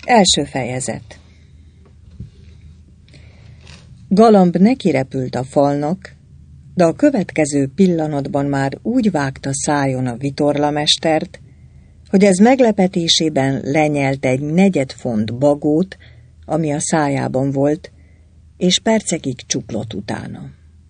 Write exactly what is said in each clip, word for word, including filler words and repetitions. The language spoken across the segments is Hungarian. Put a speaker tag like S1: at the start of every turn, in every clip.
S1: Első fejezet. Galamb nekirepült a falnak, de a következő pillanatban már úgy vágta szájon a vitorlamestert, hogy ez meglepetésében lenyelt egy negyed font bagót, ami a szájában volt, és percekig csuklott utána.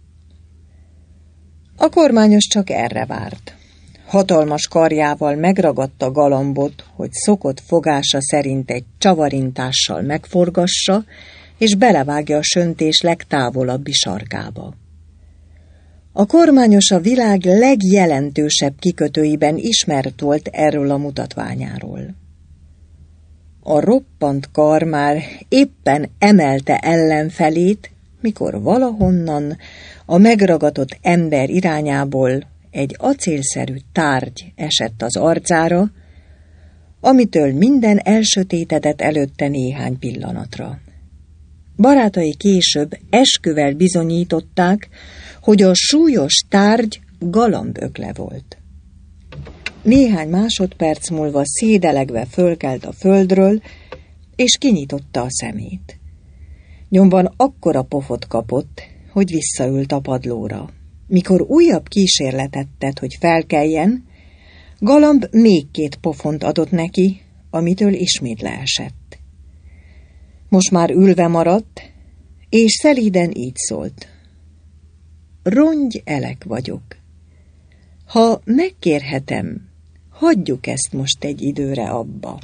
S1: A kormányos csak erre várt. Hatalmas karjával megragadta Galambot, hogy szokott fogása szerint egy csavarintással megforgassa, és belevágja a söntés legtávolabbi sarkába. A kormányos a világ legjelentősebb kikötőiben ismert volt erről a mutatványáról. A roppant kar már éppen emelte ellenfelét, mikor valahonnan a megragadott ember irányából egy acélszerű tárgy esett az arcára, amitől minden elsötétedett előtte néhány pillanatra. Barátai később esküvel bizonyították, hogy a súlyos tárgy Galamb ökle volt. Néhány másodperc múlva szédelegve fölkelt a földről, és kinyitotta a szemét. Nyomban akkora pofot kapott, hogy visszaült a padlóra. Mikor újabb kísérletet tett, hogy felkeljen, Galamb még két pofont adott neki, amitől ismét leesett. Most már ülve maradt, és szelíden így szólt. Rongy elek vagyok. Ha megkérhetem, hagyjuk ezt most egy időre abba.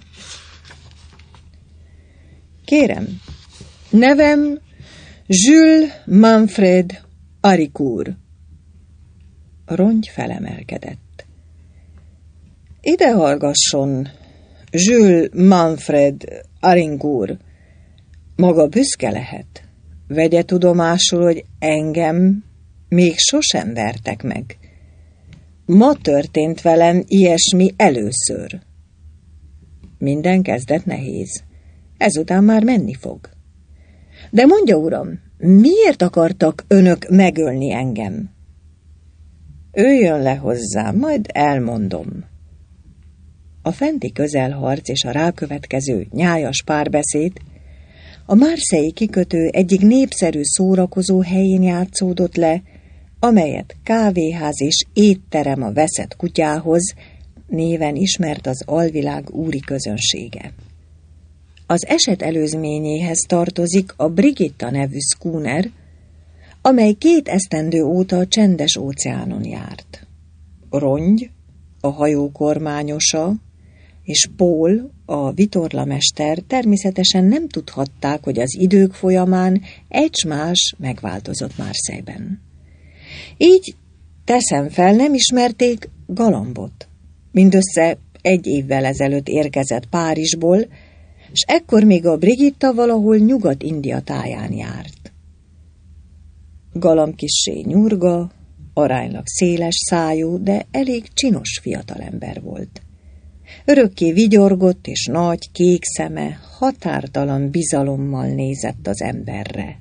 S1: Kérem, nevem Jules Manfred Haricourt. Rongy felemelkedett. Ide hallgasson, Jules Manfred Haricourt. Maga büszke lehet. Vegye tudomásul, hogy engem még sosem vertek meg. Ma történt velem ilyesmi először. Minden kezdet nehéz. Ezután már menni fog. De mondja, uram, miért akartak önök megölni engem? Üljön le hozzám, majd elmondom. A fenti közelharc és a rákövetkező nyájas párbeszéd a Marseille kikötő egyik népszerű szórakozó helyén játszódott le, amelyet kávéház és étterem a veszett kutyához néven ismert az alvilág úri közönsége. Az eset előzményéhez tartozik a Brigitta nevű schooner, amely két esztendő óta a csendes óceánon járt. Rongy, a hajó kormányosa, és Paul, a vitorlamester természetesen nem tudhatták, hogy az idők folyamán egy-más megváltozott Marseille-ben. Így teszem fel, nem ismerték Galambot. Mindössze egy évvel ezelőtt érkezett Párizsból, s ekkor még a Brigitta valahol Nyugat-India táján járt. Galamb kissé nyurga, aránylag széles szájú, de elég csinos fiatalember volt. Örökké vigyorgott, és nagy, kék szeme határtalan bizalommal nézett az emberre.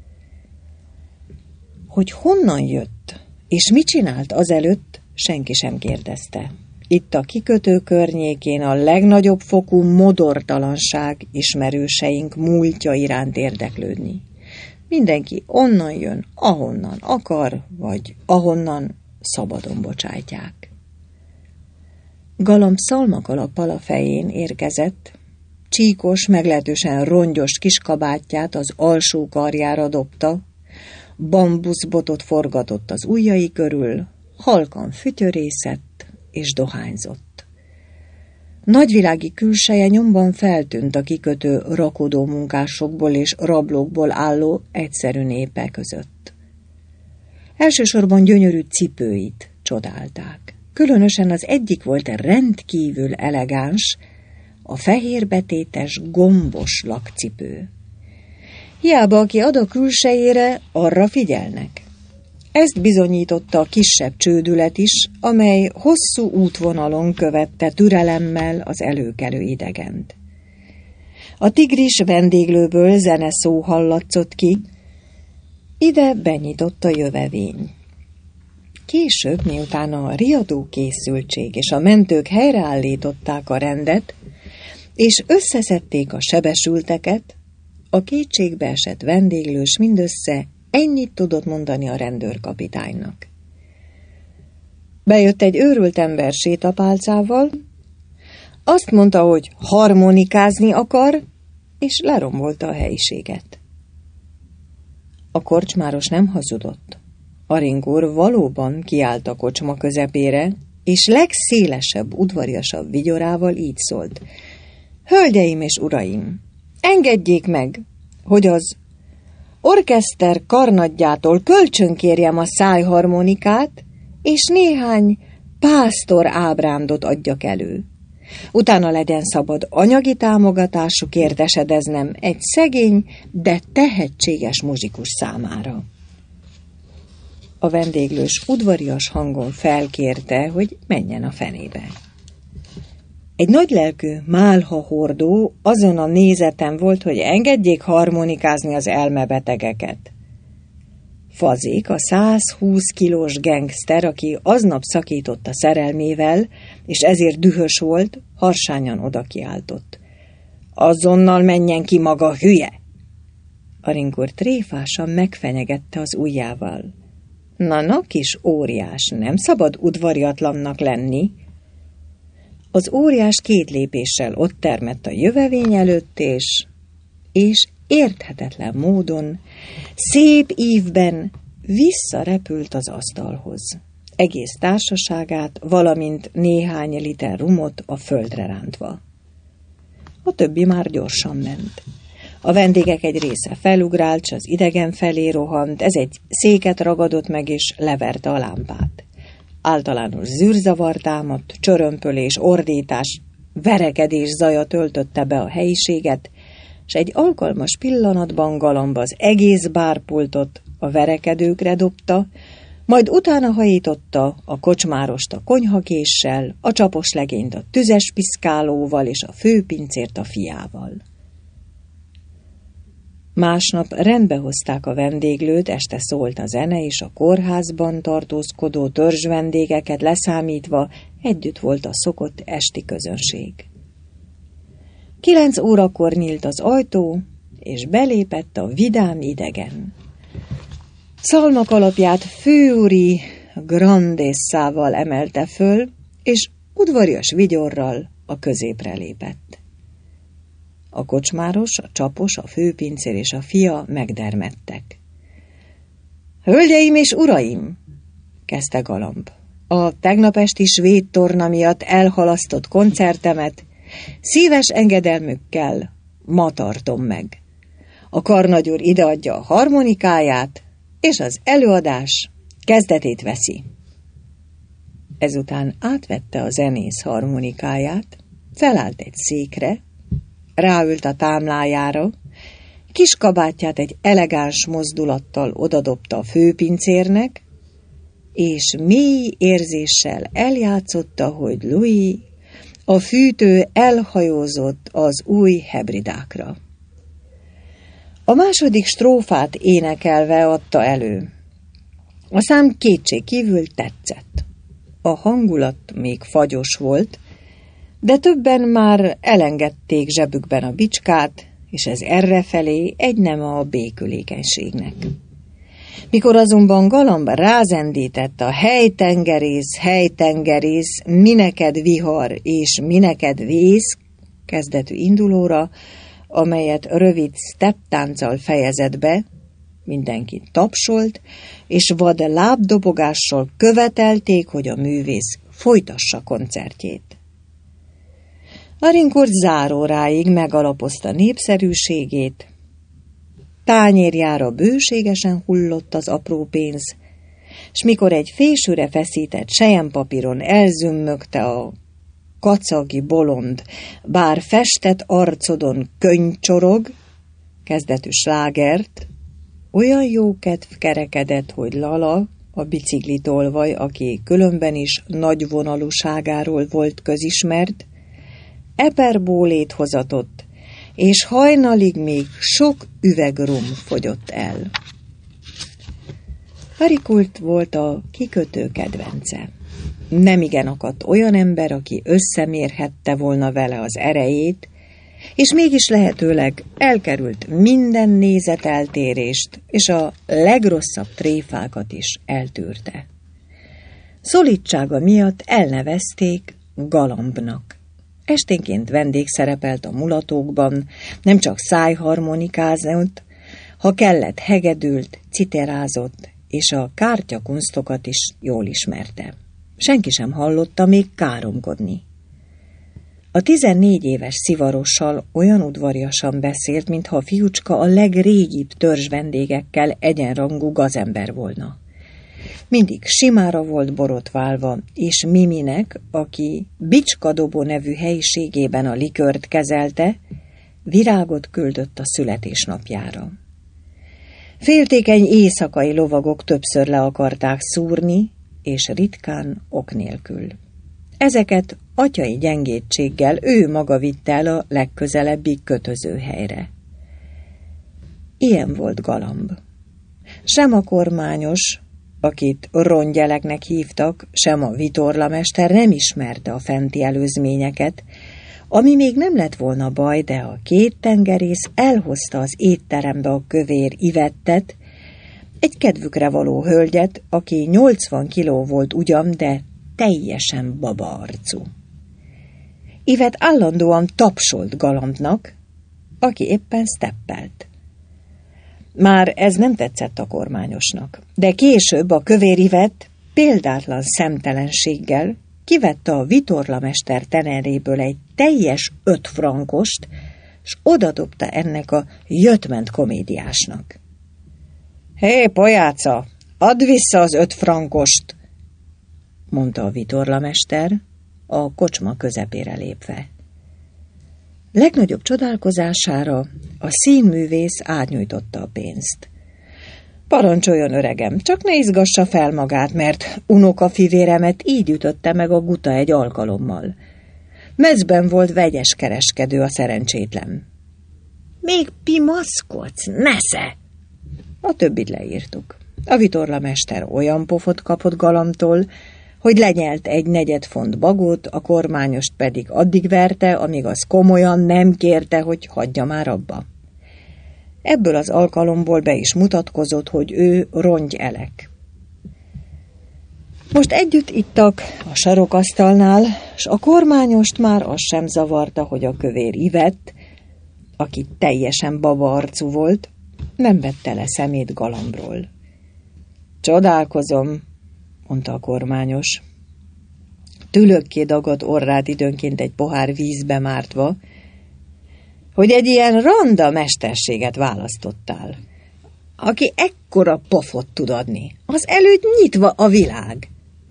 S1: Hogy honnan jött, és mit csinált azelőtt, senki sem kérdezte. Itt a kikötő környékén a legnagyobb fokú modortalanság ismerőseink múltja iránt érdeklődni. Mindenki onnan jön, ahonnan akar, vagy ahonnan szabadon bocsájtják. Galamb szalmakalappal a fején érkezett, csíkos, meglehetősen rongyos kiskabátját az alsó karjára dobta, bambuszbotot forgatott az ujjai körül, halkan fütyörészett és dohányzott. Nagyvilági külseje nyomban feltűnt a kikötő rakodó munkásokból és rablókból álló egyszerű népe között. Elsősorban gyönyörű cipőit csodálták. Különösen az egyik volt rendkívül elegáns, a fehérbetétes, gombos lakcipő. Hiába, aki ad a külsejére, arra figyelnek. Ezt bizonyította a kisebb csődület is, amely hosszú útvonalon követte türelemmel az előkelő idegent. A tigris vendéglőből zeneszó hallatszott ki, ide benyitott a jövevény. Később, miután a riadó készültség és a mentők helyreállították a rendet, és összeszedték a sebesülteket, a kétségbeesett vendéglős mindössze ennyit tudott mondani a rendőrkapitánynak. Bejött egy őrült ember sétapálcával, azt mondta, hogy harmonikázni akar, és lerombolta a helyiséget. A korcsmáros nem hazudott. Aringúr valóban kiállt a kocsma közepére, és legszélesebb, udvariasabb vigyorával így szólt: Hölgyeim és uraim, engedjék meg, hogy az orkeszter karnaggyától kölcsönkérjem a szájharmonikát, és néhány pásztor ábrándot adjak elő. Utána legyen szabad anyagi támogatásukért esedeznem egy szegény, de tehetséges muzsikus számára. A vendéglős udvarias hangon felkérte, hogy menjen a fenébe. Egy nagylelkű málhahordó azon a nézeten volt, hogy engedjék harmonikázni az elmebetegeket. Fazék, a százhúsz kilós gengszter, aki aznap szakított a szerelmével, és ezért dühös volt, harsányan odakiáltott: Azonnal menjen ki maga, hülye! Aringúr tréfásan megfenyegette az ujjával. Na, na, kis óriás, nem szabad udvariatlannak lenni. Az óriás két lépéssel ott termett a jövevény előtt, és, és érthetetlen módon, szép ívben visszarepült az asztalhoz. Egész társaságát, valamint néhány liter rumot a földre rántva. A többi már gyorsan ment. A vendégek egy része felugrált, s az idegen felé rohant, ez egy széket ragadott meg, és leverte a lámpát. Általános zűrzavar támadt, csörömpölés, ordítás, verekedés zaja töltötte be a helyiséget, s egy alkalmas pillanatban Galamba az egész bárpultot a verekedőkre dobta, majd utána hajította a kocsmárost a konyhakéssel, a csapos legényt a tüzes piszkálóval és a főpincért a fiával. Másnap rendbe hozták a vendéglőt, este szólt a zene, és a kórházban tartózkodó törzsvendégeket leszámítva együtt volt a szokott esti közönség. Kilenc órakor nyílt az ajtó, és belépett a vidám idegen. Szalmak alapját főúri grandésszával emelte föl, és udvarias vigyorral a középre lépett. A kocsmáros, a csapos, a főpincér és a fia megdermedtek. Hölgyeim és uraim, kezdte Galamb, a tegnap esti svéd torna miatt elhalasztott koncertemet szíves engedelmükkel ma tartom meg. A karnagyúr ideadja a harmonikáját, és az előadás kezdetét veszi. Ezután átvette a zenész harmonikáját, felállt egy székre, ráült a támlájára, kis kabátját egy elegáns mozdulattal odadobta a főpincérnek, és mély érzéssel eljátszotta, hogy Louis a fűtő elhajózott az új hebridákra. A második strófát énekelve adta elő. A szám kétség kívül tetszett. A hangulat még fagyos volt, de többen már elengedték zsebükben a bicskát, és ez errefelé egy neme a békülékenységnek. Mikor azonban Galamb rázendített a helytengerész, helytengerész, mineked vihar és mineked vész kezdetű indulóra, amelyet rövid stepptánccal fejezett be, mindenki tapsolt, és vad lábdobogással követelték, hogy a művész folytassa koncertjét. Arincourt záróráig megalapozta népszerűségét, tányérjára bőségesen hullott az apró pénz, s mikor egy fésűre feszített selyempapíron elzümmögte a kacagi bolond, bár festett arcodon könycsorog, kezdetű slágert, olyan jó kedv kerekedett, hogy Lala, a biciklitolvaj, aki különben is nagy vonalúságáról volt közismert, eperbólét hozatott, és hajnalig még sok üveg rum fogyott el. Arincourt volt a kikötő kedvence. Nemigen akadt olyan ember, aki összemérhette volna vele az erejét, és mégis lehetőleg elkerült minden nézeteltérést, és a legrosszabb tréfákat is eltűrte. Szolidsága miatt elnevezték Galambnak. Esténként vendég szerepelt a mulatókban, nem csak szájharmonikázott, ha kellett, hegedült, citerázott, és a kártyakunsztokat is jól ismerte. Senki sem hallotta még káromkodni. A tizennégy éves szivarossal olyan udvariasan beszélt, mintha a fiúcska a legrégibb törzs vendégekkel egyenrangú gazember volna. Mindig simára volt borotválva, és Miminek, aki Bicskadobó nevű helyiségében a likört kezelte, virágot küldött a születésnapjára. Féltékeny éjszakai lovagok többször le akarták szúrni, és ritkán ok nélkül. Ezeket atyai gyengétséggel ő maga vitte el a legközelebbi kötözőhelyre. Ilyen volt Galamb. Sem a kormányos, akit rongyeleknek hívtak, sem a vitorlamester nem ismerte a fenti előzményeket, ami még nem lett volna baj, de a két tengerész elhozta az étterembe a kövér Ivettet, egy kedvükre való hölgyet, aki nyolcvan kiló volt ugyan, de teljesen babaarcú. Ivet állandóan tapsolt Galambnak, aki éppen steppelt. Már ez nem tetszett a kormányosnak, de később a kövér Ivet példátlan szemtelenséggel kivette a vitorlamester teneréből egy teljes öt frankost, s odadobta ennek a jöttment komédiásnak. Hé, pojáca, add vissza az öt frankost, mondta a vitorlamester, a kocsma közepére lépve. Legnagyobb csodálkozására a színművész átnyújtotta a pénzt. Parancsoljon, öregem, csak ne izgassa fel magát, mert unokafivéremet így ütötte meg a guta egy alkalommal. Mezben volt vegyes kereskedő a szerencsétlen. Még pimaszkodsz, nesze! A többit leírtuk. A vitorlamester olyan pofot kapott Galambtól, hogy lenyelt egy negyed font bagót, a kormányost pedig addig verte, amíg az komolyan nem kérte, hogy hagyja már abba. Ebből az alkalomból be is mutatkozott, hogy ő rongyelek. Most együtt ittak a sarokasztalnál, s a kormányost már az sem zavarta, hogy a kövér Ivett, aki teljesen babaarcú volt, nem vette le szemét Galambról. Csodálkozom, mondta a kormányos. Tülökké dagadt orrát időnként egy pohár vízbe mártva, hogy egy ilyen randa mesterséget választottál, aki ekkora pofot tud adni, az előtt nyitva a világ.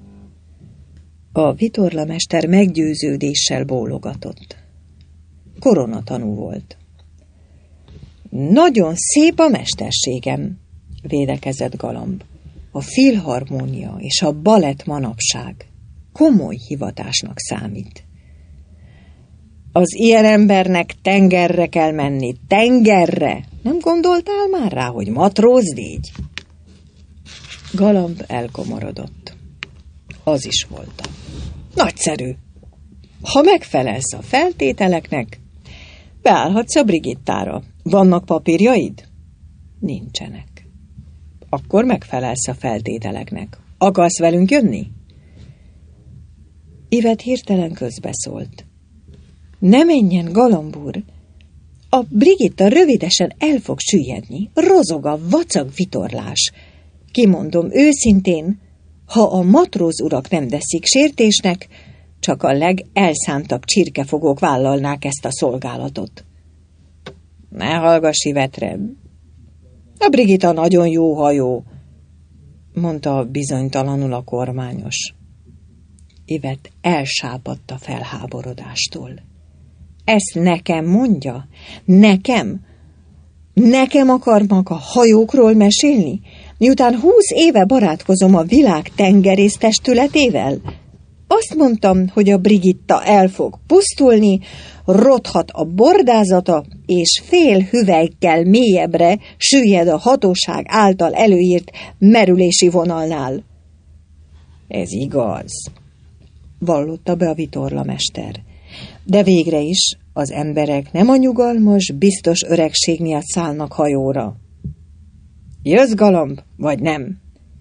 S1: A vitorlamester meggyőződéssel bólogatott. Koronatanú volt. Nagyon szép a mesterségem, védekezett Galamb. A filharmónia és a balett manapság komoly hivatásnak számít. Az ilyen embernek tengerre kell menni, tengerre! Nem gondoltál már rá, hogy matróz légy? Galamb elkomorodott. Az is voltam. Nagyszerű! Ha megfelelsz a feltételeknek, beállhatsz a Brigittára. Vannak papírjaid? Nincsenek. Akkor megfelelsz a feltételeknek. Akarsz velünk jönni? Ivet hirtelen közbeszólt. Ne menjen, Galamb úr! A Brigitta rövidesen el fog süllyedni. Rozog a vacag vitorlás. Kimondom őszintén, ha a matróz urak nem veszik sértésnek, csak a legelszántabb csirkefogók vállalnák ezt a szolgálatot. Ne hallgass Ivetre. A Brigitta nagyon jó hajó, mondta bizonytalanul a kormányos. Ivet elsápadt a felháborodástól. Ezt nekem mondja? Nekem? Nekem akarnak a hajókról mesélni? Miután húsz éve barátkozom a világ tengerész testületével? Azt mondtam, hogy a Brigitta el fog pusztulni, rothat a bordázata, és fél hüvelykkel mélyebbre süllyed a hatóság által előírt merülési vonalnál. Ez igaz, vallotta be a vitorlamester. De végre is az emberek nem a nyugalmas, biztos öregség miatt szállnak hajóra. Jössz, galamb, vagy nem?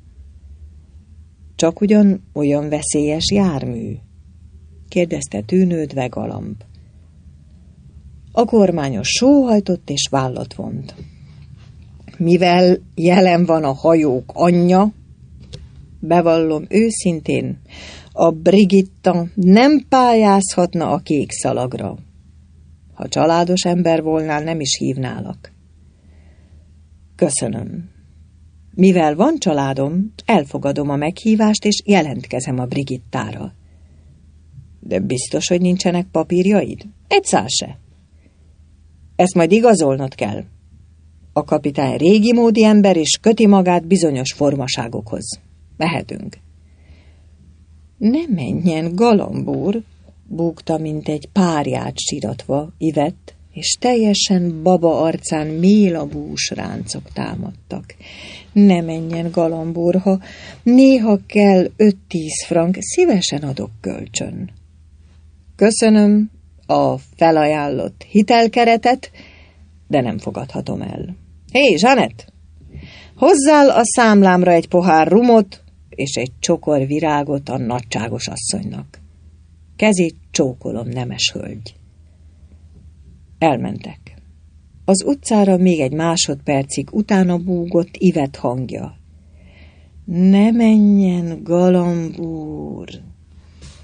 S1: Csak ugyan olyan veszélyes jármű? Kérdezte tűnődve Galamb. A kormányos sóhajtott és vállat vont. Mivel jelen van a hajók anyja, bevallom őszintén, a Brigitta nem pályázhatna a kék szalagra. Ha családos ember volnál, nem is hívnálak. Köszönöm. Mivel van családom, elfogadom a meghívást, és jelentkezem a Brigittára. De biztos, hogy nincsenek papírjaid? Egy szál se. Ezt majd igazolnod kell. A kapitány régi módi ember, és köti magát bizonyos formaságokhoz. Mehetünk. Ne menjen, Galamb úr, búgta, mint egy párját siratva Ivett, és teljesen baba arcán mélabús ráncok támadtak. Ne menjen, Galamb úr, ha néha kell öt-tíz frank, szívesen adok kölcsön. Köszönöm a felajánlott hitelkeretet, de nem fogadhatom el. Hé, Zsanett! Hozzál a számlámra egy pohár rumot és egy csokor virágot a nagyságos asszonynak. Kezét csókolom, nemes hölgy. Elmentek. Az utcára még egy másodpercig utána búgott Ivett hangja. Ne menjen, Galamb úr!